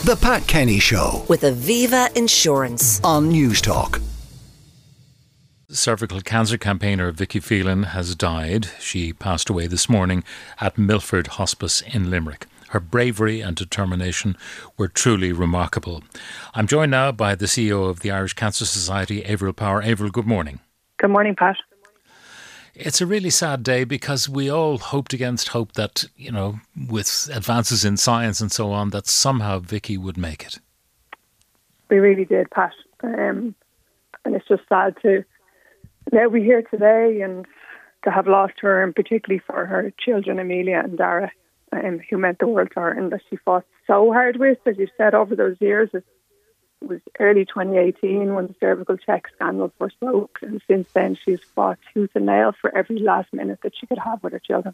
The Pat Kenny Show with Aviva Insurance on News Talk. Cervical cancer campaigner Vicky Phelan has died. She passed away this morning at Milford Hospice in Limerick. Her bravery and determination were truly remarkable. I'm joined now by the CEO of the Irish Cancer Society, Avril Power. Avril, good morning. Good morning, Pat. It's a really sad day because we all hoped against hope that, with advances in science and so on, that somehow Vicky would make it. We really did, Pat. And it's just sad to now be here today and to have lost her, and particularly for her children, Amelia and Dara, who meant the world to her and that she fought so hard with, as you said, over those years. It was early 2018 when the cervical check scandal first broke, and since then she's fought tooth and nail for every last minute that she could have with her children.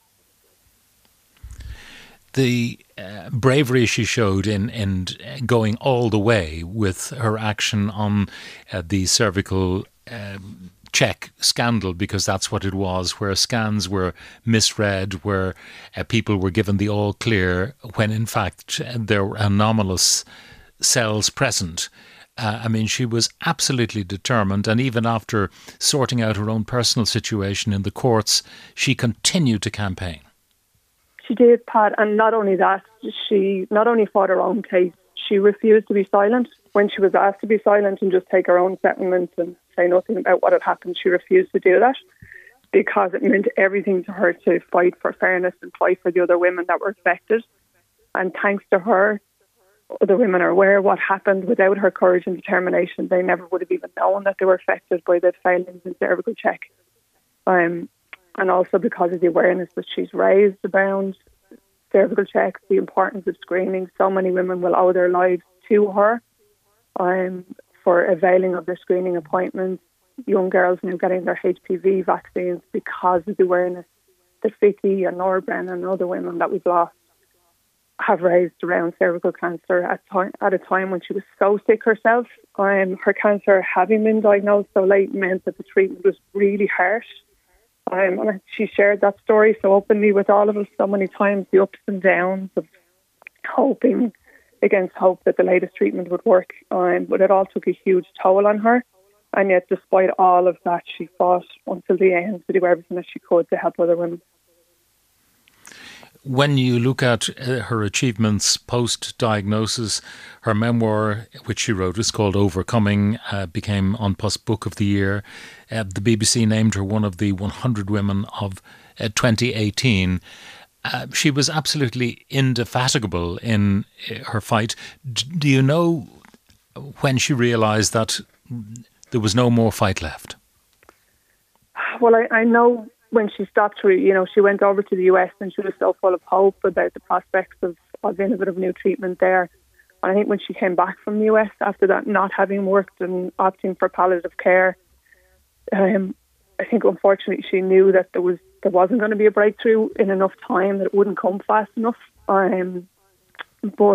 The bravery she showed in going all the way with her action on the cervical check scandal, because that's what it was, where scans were misread, where people were given the all clear when in fact there were anomalous cells present. She was absolutely determined, and even after sorting out her own personal situation in the courts, she continued to campaign. She did, Pat, and not only that, she not only fought her own case, she refused to be silent. When she was asked to be silent and just take her own settlement and say nothing about what had happened, she refused to do that because it meant everything to her to fight for fairness and fight for the other women that were affected. And thanks to her, other women are aware of what happened. Without her courage and determination, they never would have even known that they were affected by the failings in cervical check. And also because of the awareness that she's raised around cervical checks, the importance of screening. So many women will owe their lives to her for availing of their screening appointments. Young girls now getting their HPV vaccines because of the awareness that Vicky and Laura Brennan and other women that we've lost have raised around cervical cancer at a time when she was so sick herself. Her cancer, having been diagnosed so late, meant that the treatment was really harsh. And she shared that story so openly with all of us so many times, the ups and downs of hoping against hope that the latest treatment would work. But it all took a huge toll on her. And yet, despite all of that, she fought until the end to do everything that she could to help other women. When you look at her achievements post-diagnosis, her memoir, which she wrote, is called Overcoming, became An Post Book of the Year. The BBC named her one of the 100 women of 2018. She was absolutely indefatigable in her fight. Do you know when she realised that there was no more fight left? Well, I know when she stopped, she went over to the US and she was so full of hope about the prospects of innovative new treatment there. And I think when she came back from the US after that, not having worked and opting for palliative care, I think unfortunately she knew that there wasn't going to be a breakthrough in enough time, that it wouldn't come fast enough. But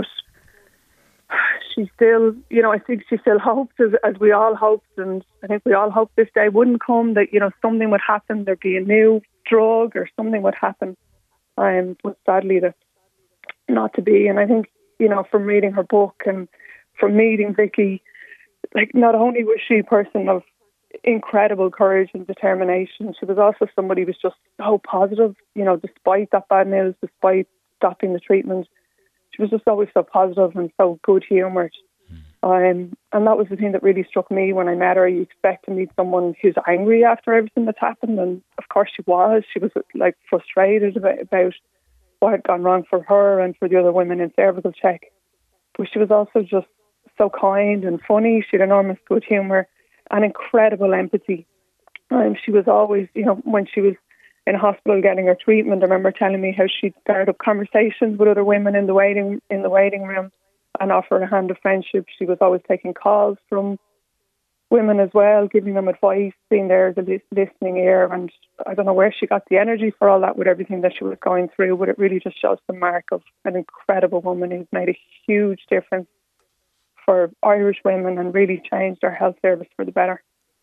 she still, I think she still hoped, as we all hoped, and I think we all hoped this day wouldn't come, that, something would happen, there'd be a new drug or something would happen. But sadly, that's not to be. And I think, from reading her book and from meeting Vicky, not only was she a person of incredible courage and determination, she was also somebody who was just so positive, despite that bad news, despite stopping the treatment. She was just always so positive and so good-humoured. And that was the thing that really struck me when I met her. You expect to meet someone who's angry after everything that's happened, and of course she was. She was frustrated about what had gone wrong for her and for the other women in cervical check. But she was also just so kind and funny. She had enormous good humour and incredible empathy. She was always, when she was in hospital getting her treatment, I remember telling me how she'd start up conversations with other women in the waiting room and offer a hand of friendship. She was always taking calls from women as well, giving them advice, being there as a listening ear. And I don't know where she got the energy for all that with everything that she was going through, but it really just shows the mark of an incredible woman who's made a huge difference for Irish women and really changed our health service for the better.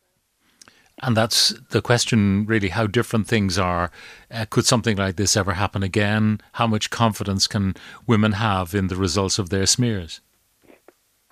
And that's the question, really, how different things are. Could something like this ever happen again? How much confidence can women have in the results of their smears?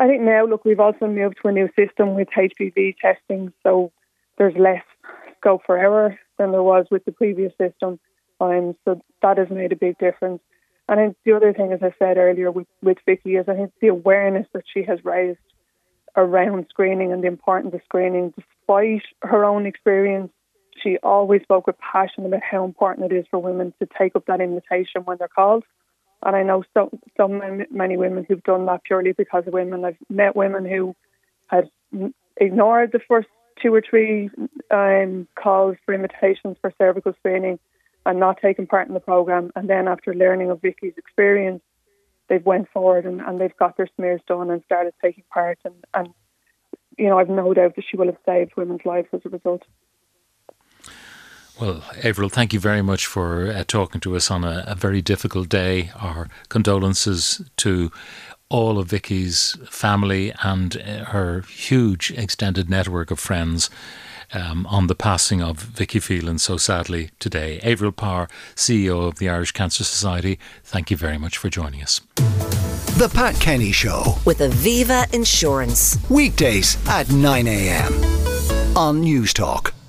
I think now, look, we've also moved to a new system with HPV testing, so there's less scope for error than there was with the previous system. So that has made a big difference. And I think the other thing, as I said earlier with Vicky, is I think the awareness that she has raised around screening and the importance of screening. Despite her own experience, she always spoke with passion about how important it is for women to take up that invitation when they're called. And I know so many women who've done that purely because of women. I've met women who had ignored the first 2 or 3 calls for invitations for cervical screening and not taken part in the programme. And then after learning of Vicky's experience, they've went forward and they've got their smears done and started taking part. And you know, I've no doubt that she will have saved women's lives as a result. Well, Avril, thank you very much for talking to us on a very difficult day. Our condolences to all of Vicky's family and her huge extended network of friends on the passing of Vicky Phelan so sadly today. Avril Power, CEO of the Irish Cancer Society, thank you very much for joining us. The Pat Kenny Show with Aviva Insurance. weekdays at 9 a.m. on News Talk.